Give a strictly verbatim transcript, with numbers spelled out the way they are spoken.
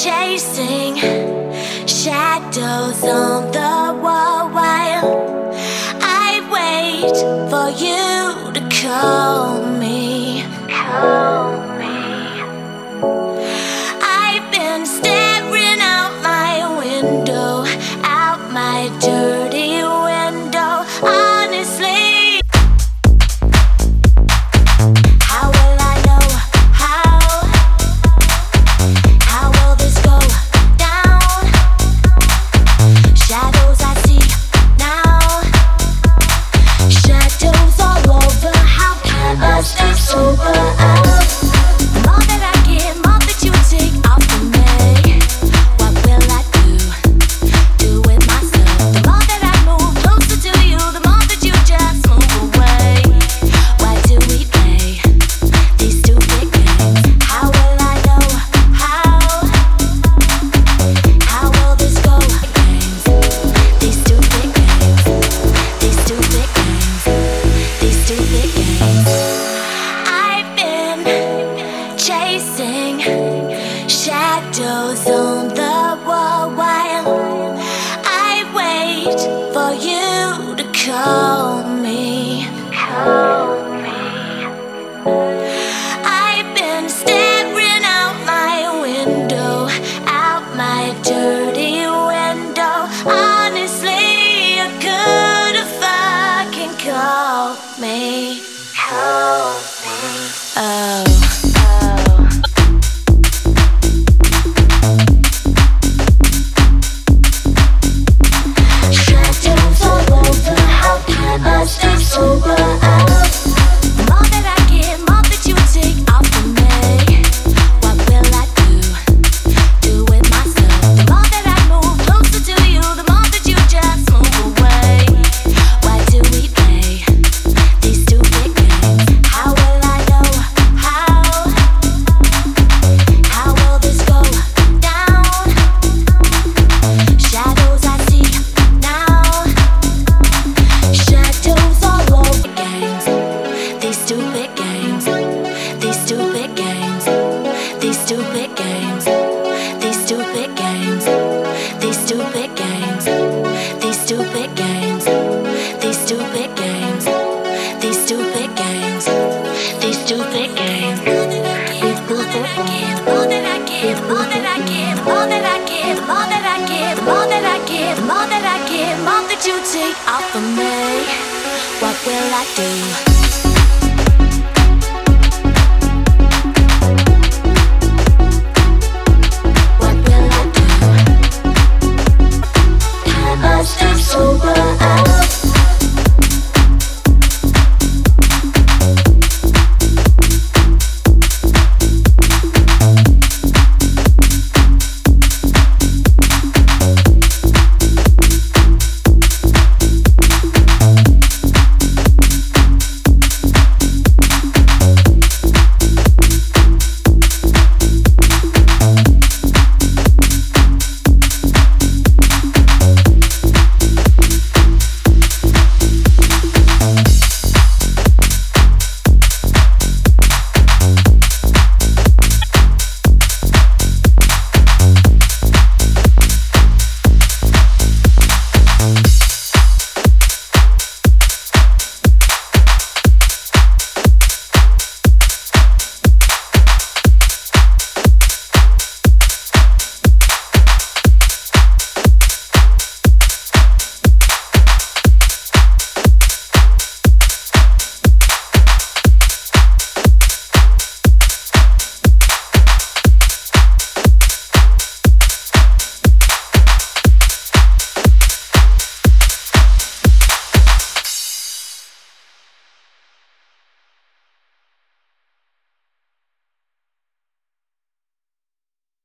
chasing shadows on the wall while I wait for you to call me. Call me. I've been staring out my window, out my dirty window, honestly. Chasing shadows on the wall while I wait for you to call me. Call me. I've been staring out my window, out my dirty window. Honestly, you could have fucking called me. Call me. Oh. I stay sober. The more that I give, more that you take off of me. What will I do? Do with myself. The more that I move closer to you, the more that you just move away. Why do we play these stupid games? How will I know? How? How will this go down? Shadows I see now. Shadows all over games. These stupid games. These stupid games. These stupid games. These stupid games. These stupid games. These stupid games. These stupid games. These stupid games. These stupid games. These stupid games. All that I give, all that I give, all that I give, all that I give, all that I give, all that I give, all that you take off of me. What will I do?